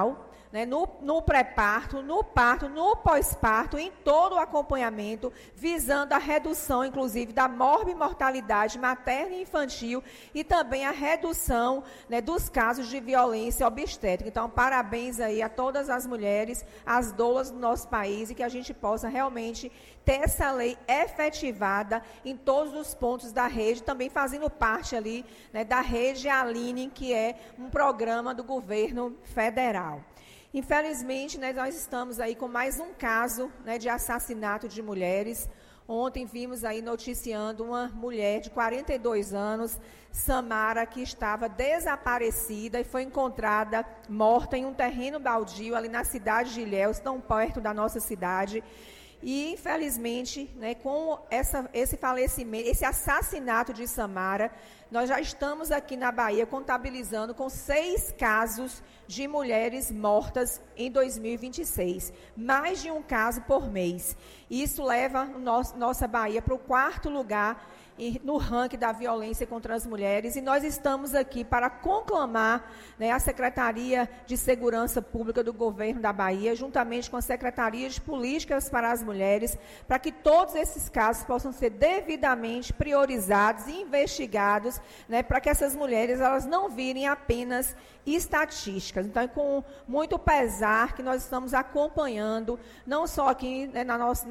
né, no pré-parto, no parto, no pós-parto, em todo o acompanhamento, visando a redução, inclusive, da morbimortalidade materna e infantil e também a redução, né, dos casos de violência obstétrica. Então, parabéns aí a todas as mulheres, as doulas do nosso país, e que a gente possa realmente ter essa lei efetivada em todos os pontos da rede, também fazendo parte ali, né, da rede Aline, que é um programa do governo federal. Infelizmente, né, nós estamos aí com mais um caso, né, de assassinato de mulheres. Ontem vimos aí noticiando uma mulher de 42 anos, Samara, que estava desaparecida e foi encontrada morta em um terreno baldio ali na cidade de Ilhéus, tão perto da nossa cidade. E, infelizmente, né, com esse falecimento, esse assassinato de Samara, nós já estamos aqui na Bahia contabilizando com 6 casos de mulheres mortas em 2026. Mais de um caso por mês. Isso leva nossa Bahia para o 4º lugar no ranking da violência contra as mulheres, e nós estamos aqui para conclamar, né, a Secretaria de Segurança Pública do Governo da Bahia, juntamente com a Secretaria de Políticas para as Mulheres, para que todos esses casos possam ser devidamente priorizados e investigados, né, para que essas mulheres elas não virem apenas estatísticas. Então, é com muito pesar que nós estamos acompanhando, não só aqui, né,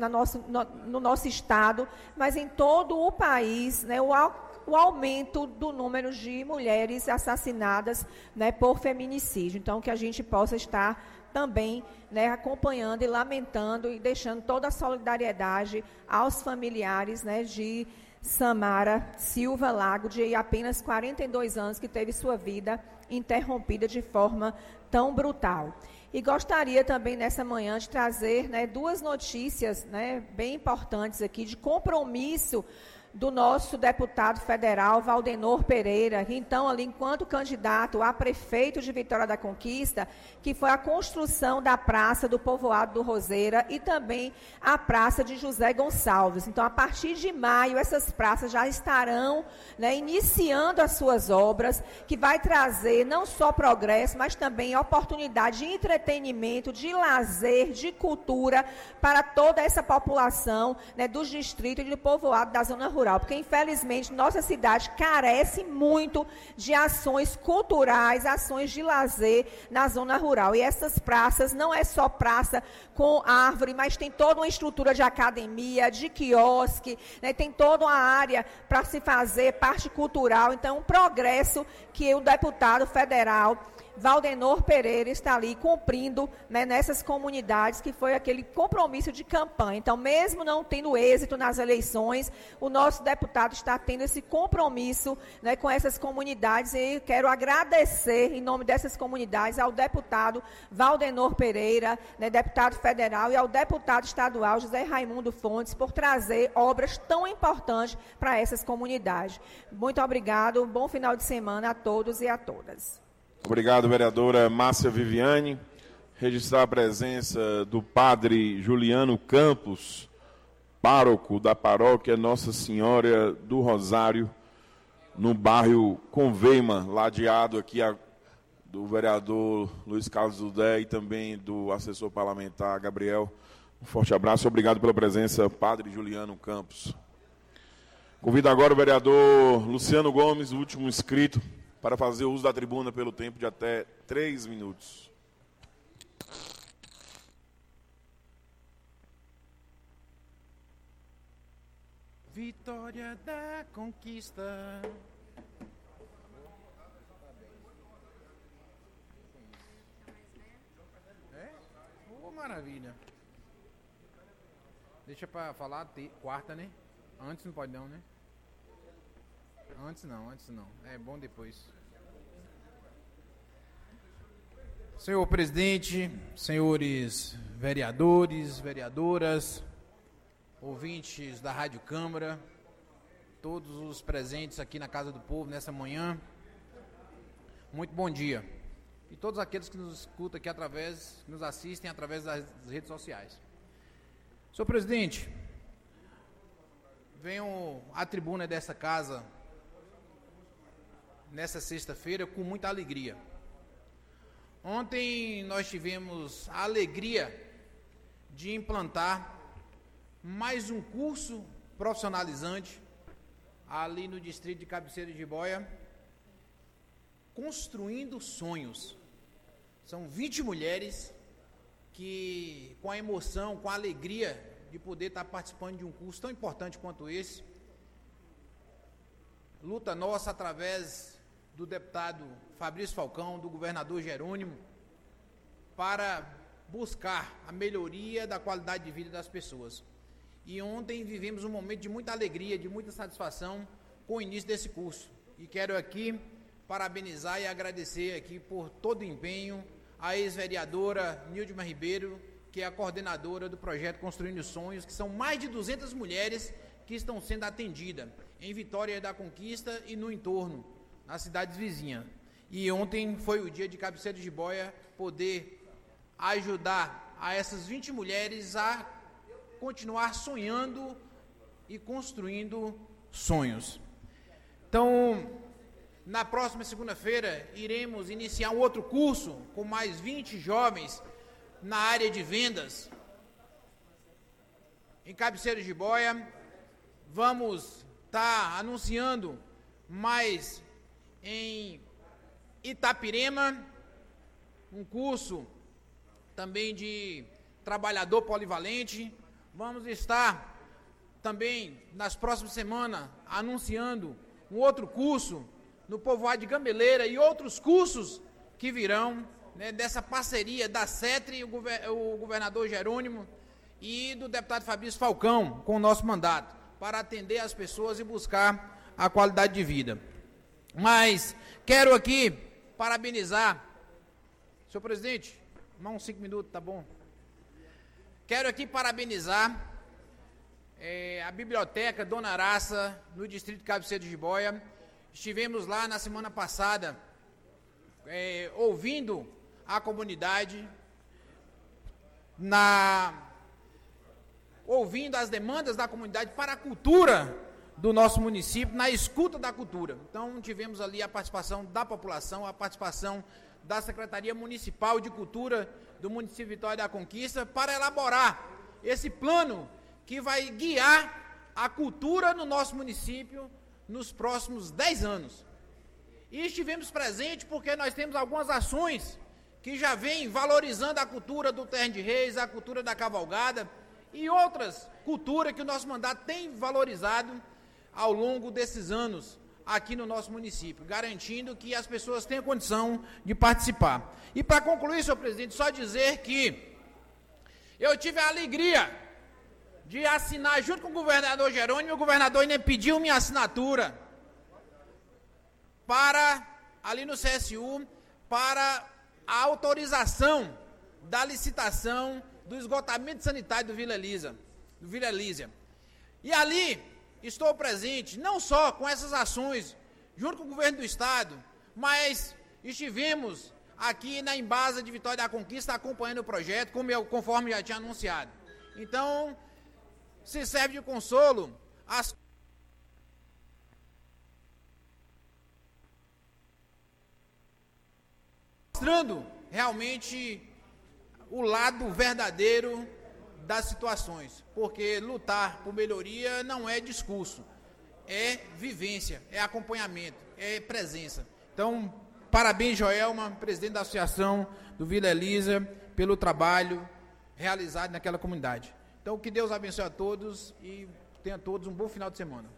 no nosso estado, mas em todo o país, né, o aumento do número de mulheres assassinadas, né, por feminicídio. Então, que a gente possa estar também, né, acompanhando e lamentando e deixando toda a solidariedade aos familiares, né, de Samara Silva Lago, de apenas 42 anos, que teve sua vida interrompida de forma tão brutal. E gostaria também, nessa manhã, de trazer, né, 2 notícias, né, bem importantes aqui, de compromisso do nosso deputado federal, Valdenor Pereira, que então, ali, enquanto candidato a prefeito de Vitória da Conquista, que foi a construção da Praça do Povoado do Roseira e também a Praça de José Gonçalves. Então, a partir de maio, essas praças já estarão, né, iniciando as suas obras, que vai trazer não só progresso, mas também oportunidade de entretenimento, de lazer, de cultura para toda essa população, né, dos distritos e do povoado da zona rural, porque infelizmente nossa cidade carece muito de ações culturais, ações de lazer na zona rural. E essas praças não é só praça com árvore, mas tem toda uma estrutura de academia, de quiosque, né, tem toda uma área para se fazer parte cultural. Então, um progresso que o deputado federal Valdenor Pereira está ali cumprindo, né, nessas comunidades, que foi aquele compromisso de campanha. Então, mesmo não tendo êxito nas eleições, o nosso deputado está tendo esse compromisso, né, com essas comunidades, e quero agradecer, em nome dessas comunidades, ao deputado Valdenor Pereira, né, deputado federal, e ao deputado estadual José Raimundo Fontes, por trazer obras tão importantes para essas comunidades. Muito obrigado, bom final de semana a todos e a todas. Obrigado, vereadora Márcia Viviane. Registrar a presença do padre Juliano Campos, pároco da paróquia Nossa Senhora do Rosário, no bairro Conveima, ladeado aqui do vereador Luiz Carlos Udé e também do assessor parlamentar Gabriel. Um forte abraço, obrigado pela presença, padre Juliano Campos. Convido agora o vereador Luciano Gomes, o último inscrito, para fazer uso da tribuna pelo tempo de até 3 minutos. Vitória da Conquista. É? Oh, maravilha. Deixa para falar quarta, né? Antes não pode não, né? Antes não. É bom depois. Senhor presidente, senhores vereadores, vereadoras, ouvintes da Rádio Câmara, todos os presentes aqui na Casa do Povo nessa manhã, muito bom dia. E todos aqueles que nos escutam aqui nos assistem através das redes sociais. Senhor presidente, venho à tribuna dessa casa nessa sexta-feira com muita alegria. Ontem nós tivemos a alegria de implantar mais um curso profissionalizante ali no distrito de Cabeceira de Jiboia, Construindo Sonhos. São 20 mulheres que, com a emoção, com a alegria de poder estar participando de um curso tão importante quanto esse, luta nossa através do deputado Fabrício Falcão, do governador Jerônimo, para buscar a melhoria da qualidade de vida das pessoas. E ontem vivemos um momento de muita alegria, de muita satisfação com o início desse curso. E quero aqui parabenizar e agradecer aqui por todo o empenho a ex-vereadora Nildma Ribeiro, que é a coordenadora do projeto Construindo Sonhos, que são mais de 200 mulheres que estão sendo atendidas em Vitória da Conquista e no entorno, nas cidades vizinhas. E ontem foi o dia de Cabeceira de Jiboia poder ajudar a essas 20 mulheres a continuar sonhando e construindo sonhos. Então, na próxima segunda-feira, iremos iniciar um outro curso com mais 20 jovens na área de vendas em Cabeceira de Jiboia. Vamos estar anunciando mais em Itapirema, um curso também de trabalhador polivalente. Vamos estar também nas próximas semanas anunciando um outro curso no povoado de Gameleira e outros cursos que virão, né, dessa parceria da CETRE, o governador Jerônimo e do deputado Fabrício Falcão com o nosso mandato, para atender as pessoas e buscar a qualidade de vida. Mas quero aqui parabenizar, senhor presidente, mais uns 5 minutos, tá bom? Quero aqui parabenizar a Biblioteca Dona Araça, no distrito de Cabeceira de Jiboia. Estivemos lá na semana passada, ouvindo a comunidade, ouvindo as demandas da comunidade para a cultura do nosso município, na escuta da cultura. Então, tivemos ali a participação da população, a participação da Secretaria Municipal de Cultura do município de Vitória da Conquista, para elaborar esse plano que vai guiar a cultura no nosso município nos próximos 10 anos. E estivemos presentes porque nós temos algumas ações que já vêm valorizando a cultura do Terno de Reis, a cultura da cavalgada e outras culturas que o nosso mandato tem valorizado ao longo desses anos aqui no nosso município, garantindo que as pessoas tenham condição de participar. E para concluir, senhor presidente, só dizer que eu tive a alegria de assinar junto com o governador Jerônimo, o governador ainda pediu minha assinatura para, ali no CSU, para a autorização da licitação do esgotamento sanitário do Vila Elísia. E ali estou presente, não só com essas ações, junto com o governo do estado, mas estivemos aqui na Embasa de Vitória da Conquista acompanhando o projeto, conforme já tinha anunciado. Então, se serve de consolo, mostrando realmente o lado verdadeiro das situações, porque lutar por melhoria não é discurso, é vivência, é acompanhamento, é presença. Então, parabéns, Joelma, presidente da Associação do Vila Elísia, pelo trabalho realizado naquela comunidade. Então, que Deus abençoe a todos e tenha todos um bom final de semana.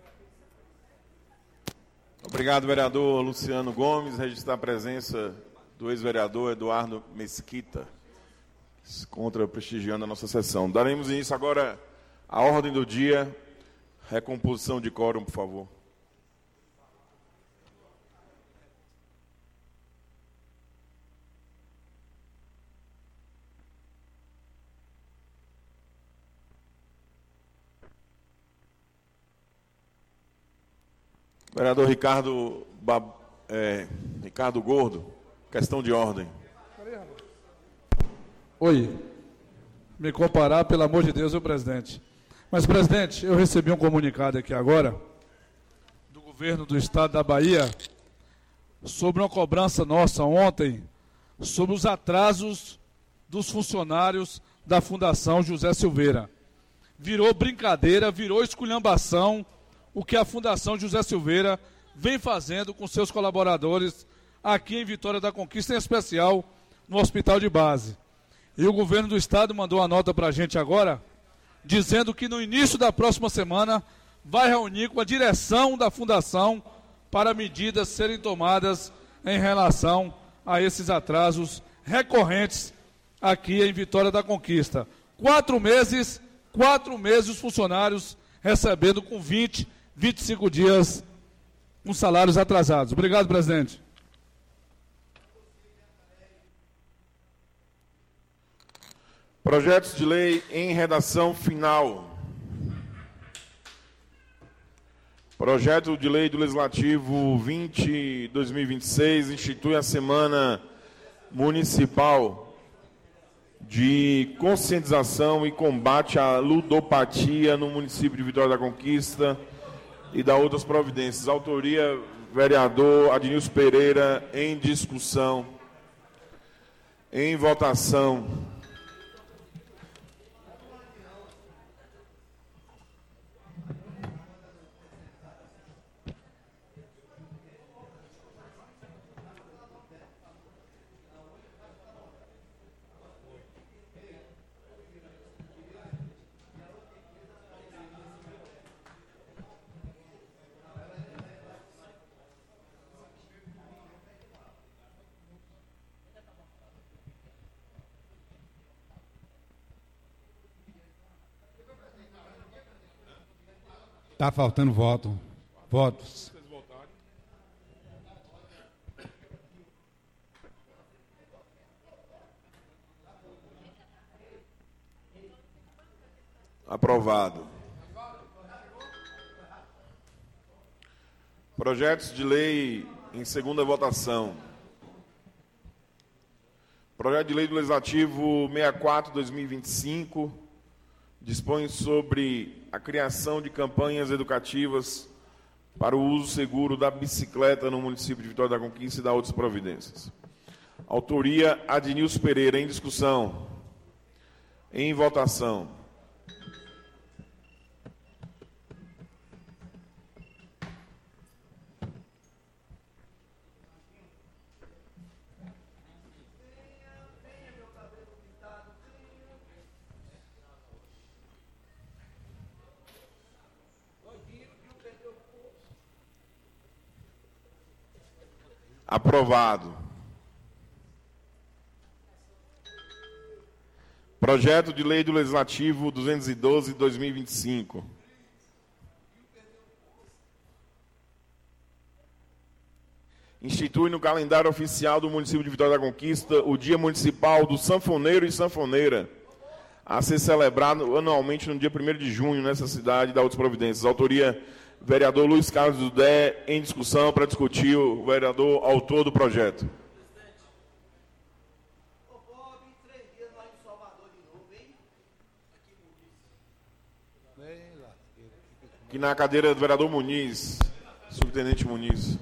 Obrigado, vereador Luciano Gomes. Registrar a presença do ex-vereador Eduardo Mesquita, contra prestigiando a nossa sessão. Daremos início agora à ordem do dia. Recomposição de quórum, por favor. Vereador Ricardo Gordo, questão de ordem. Oi, me comparar, pelo amor de Deus, presidente. Mas, presidente, eu recebi um comunicado aqui agora do governo do estado da Bahia sobre uma cobrança nossa ontem sobre os atrasos dos funcionários da Fundação José Silveira. Virou brincadeira, virou esculhambação o que a Fundação José Silveira vem fazendo com seus colaboradores aqui em Vitória da Conquista, em especial no Hospital de Base. E o governo do estado mandou uma nota para a gente agora, dizendo que no início da próxima semana vai reunir com a direção da Fundação para medidas serem tomadas em relação a esses atrasos recorrentes aqui em Vitória da Conquista. 4 meses os funcionários recebendo com 20, 25 dias com salários atrasados. Obrigado, presidente. Projetos de lei em redação final. Projeto de lei do Legislativo 20/2026 institui a Semana Municipal de Conscientização e Combate à Ludopatia no município de Vitória da Conquista e dá outras providências. Autoria, vereador Adnilson Pereira, em discussão. Em votação. Está faltando votos. Aprovado. Projetos de lei em segunda votação. Projeto de lei do Legislativo 64/2025 dispõe sobre a criação de campanhas educativas para o uso seguro da bicicleta no município de Vitória da Conquista e dá outras providências. Autoria Adnilson Pereira, em discussão. Em votação. Aprovado. Projeto de lei do Legislativo 212/2025. Institui no calendário oficial do município de Vitória da Conquista o Dia Municipal do Sanfoneiro e Sanfoneira, a ser celebrado anualmente no dia 1º de junho nessa cidade e dá outras providências. Autoria vereador Luiz Carlos Dudé, em discussão para discutir o vereador autor do projeto. Aqui na cadeira do vereador Muniz, subtenente Muniz.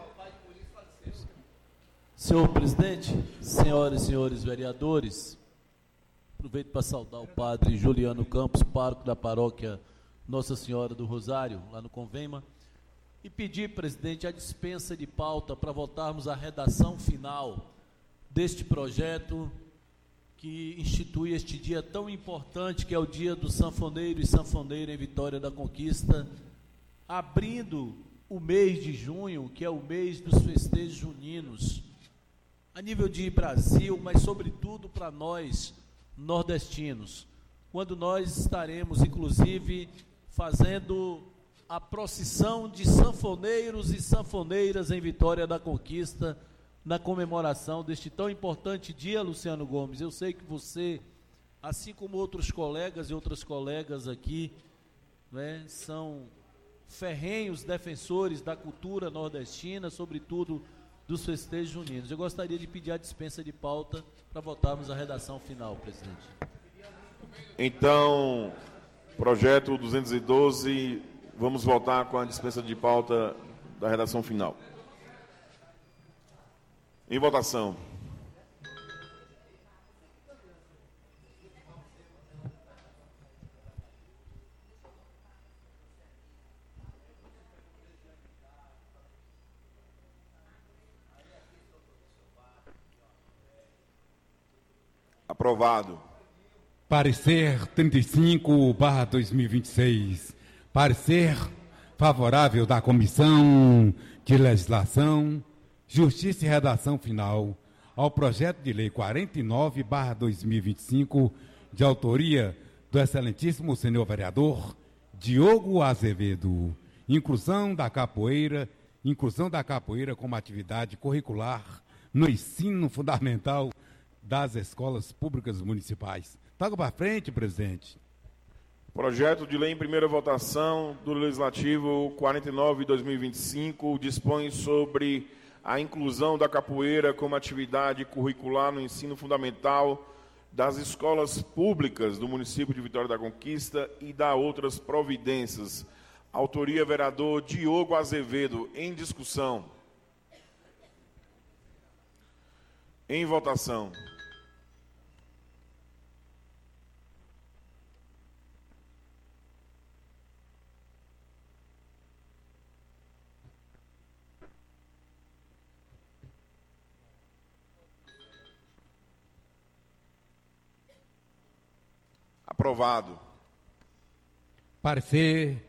Senhor presidente, senhoras e senhores vereadores, aproveito para saudar o padre Juliano Campos, pároco da paróquia Nossa Senhora do Rosário, lá no Convema, e pedir, presidente, a dispensa de pauta para votarmos a redação final deste projeto que institui este dia tão importante, que é o dia do sanfoneiro e sanfoneira em Vitória da Conquista, abrindo o mês de junho, que é o mês dos festejos juninos, a nível de Brasil, mas sobretudo para nós, nordestinos, quando nós estaremos, inclusive, fazendo a procissão de sanfoneiros e sanfoneiras em Vitória da Conquista, na comemoração deste tão importante dia, Luciano Gomes. Eu sei que você, assim como outros colegas e outras colegas aqui, né, são ferrenhos defensores da cultura nordestina, sobretudo dos festejos juninos. Eu gostaria de pedir a dispensa de pauta para votarmos a redação final, presidente. Então, projeto 212, vamos votar com a dispensa de pauta da redação final. Em votação. Aprovado. Parecer 35/2026. Parecer favorável da Comissão de Legislação, Justiça e Redação Final ao projeto de lei 49/2025, de autoria do excelentíssimo senhor vereador Diogo Azevedo. Inclusão da capoeira como atividade curricular no ensino fundamental das escolas públicas municipais. Toca para frente, presidente. Projeto de lei em primeira votação do Legislativo 49/2025 dispõe sobre a inclusão da capoeira como atividade curricular no ensino fundamental das escolas públicas do município de Vitória da Conquista e da outras providências. Autoria, vereador Diogo Azevedo. Em discussão. Em votação. Aprovado. Parecer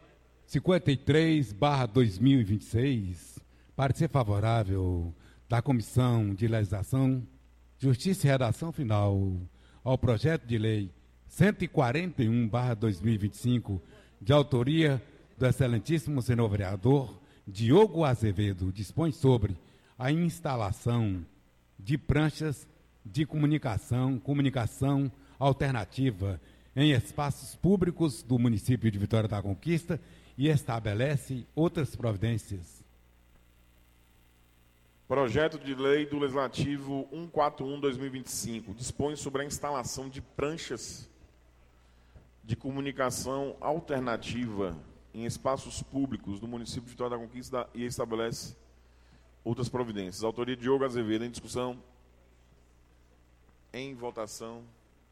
53/2026. Parecer favorável da Comissão de Legislação, Justiça e Redação Final ao projeto de lei 141/2025, de autoria do excelentíssimo senhor vereador Diogo Azevedo, dispõe sobre a instalação de pranchas de comunicação alternativa em espaços públicos do município de Vitória da Conquista e estabelece outras providências. Projeto de lei do Legislativo 141/2025 dispõe sobre a instalação de pranchas de comunicação alternativa em espaços públicos do município de Vitória da Conquista e estabelece outras providências. Autoria de Diogo Azevedo. Em discussão. Em votação.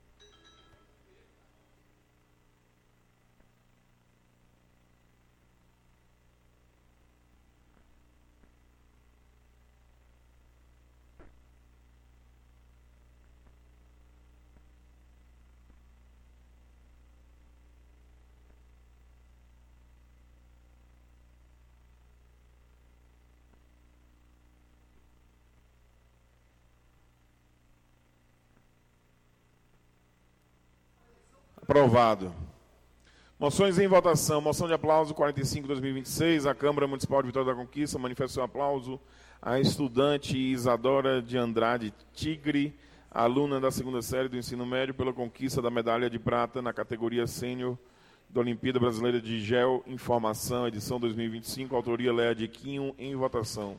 Aprovado. Moções em votação. Moção de aplauso 45/2026. A Câmara Municipal de Vitória da Conquista manifesta seu aplauso à estudante Isadora de Andrade Tigre, aluna da segunda série do ensino médio, pela conquista da medalha de prata na categoria sênior da Olimpíada Brasileira de Geoinformação, edição 2025. Autoria Léa de Quinho. Em votação.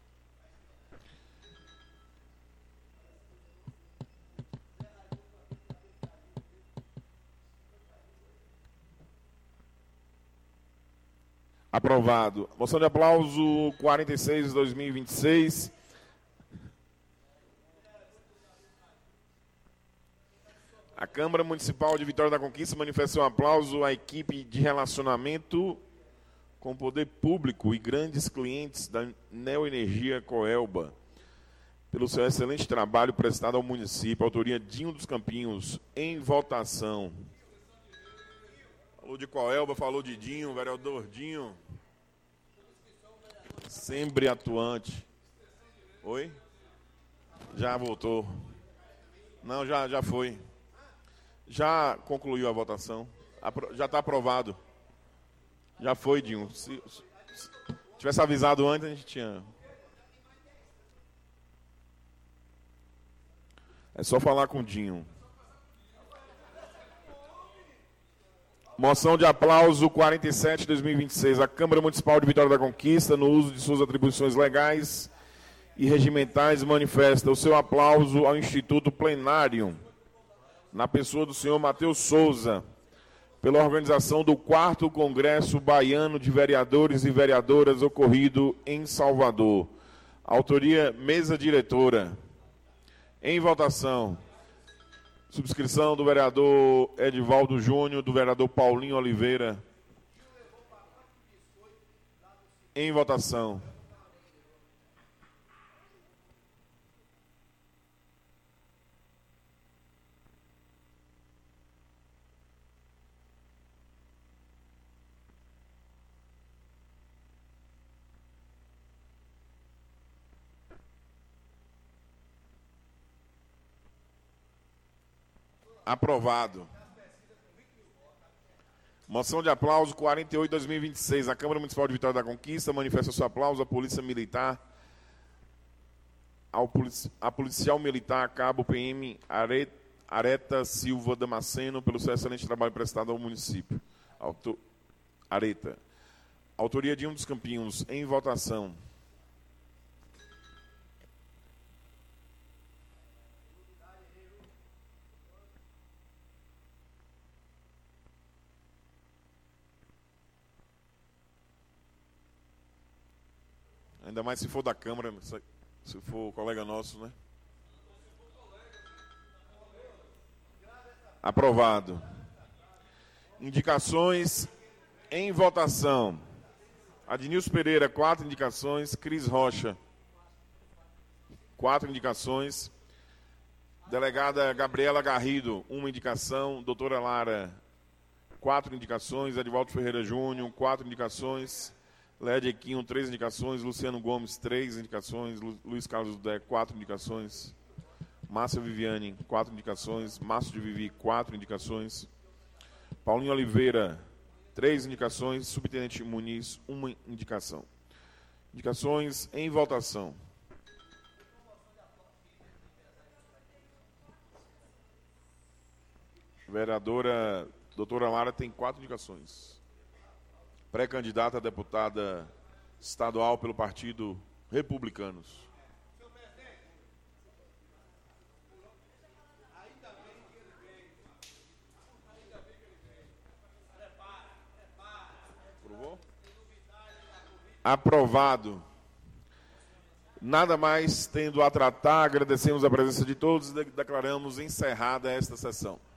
Aprovado. Moção de aplauso 46/2026. A Câmara Municipal de Vitória da Conquista manifesta seu aplauso à equipe de relacionamento com o poder público e grandes clientes da Neoenergia Coelba, pelo seu excelente trabalho prestado ao município. Autoria Dinho dos Campinhos. Em votação. Falou de Coelba, falou de Dinho, vereador Dinho. Sempre atuante. Oi? Já voltou. Não, já foi. Já concluiu a votação. Já está aprovado. Já foi, Dinho. Se tivesse avisado antes, a gente tinha. É só falar com o Dinho. Moção de aplauso 47/2026. A Câmara Municipal de Vitória da Conquista, no uso de suas atribuições legais e regimentais, manifesta o seu aplauso ao Instituto Plenário, na pessoa do senhor Matheus Souza, pela organização do 4º Congresso Baiano de Vereadores e Vereadoras ocorrido em Salvador. Autoria, mesa diretora. Em votação. Subscrição do vereador Edivaldo Júnior, do vereador Paulinho Oliveira. Em votação. Aprovado. Moção de aplauso 48/2026. A Câmara Municipal de Vitória da Conquista manifesta seu aplauso à Polícia Militar, a policial militar Cabo PM Areta Silva Damasceno pelo seu excelente trabalho prestado ao município. Areta. Autoria de um dos Campinhos. Em votação. Ainda mais se for da Câmara, se for colega nosso, né? Aprovado. Indicações em votação. Adnilson Pereira, 4 indicações. Cris Rocha, 4 indicações. Delegada Gabriela Garrido, 1 indicação. Doutora Lara, 4 indicações. Edivaldo Ferreira Júnior, 4 indicações. Lédia Equinho, 3 indicações. Luciano Gomes, 3 indicações. Luiz Carlos Dé, 4 indicações. Márcia Viviane, 4 indicações. Márcio de Vivi, 4 indicações. Paulinho Oliveira, 3 indicações. Subtenente Muniz, 1 indicação. Indicações em votação. Vereadora doutora Lara tem 4 indicações. Pré-candidata a deputada estadual pelo Partido Republicanos. Aprovou? Aprovado. Nada mais tendo a tratar, agradecemos a presença de todos e declaramos encerrada esta sessão.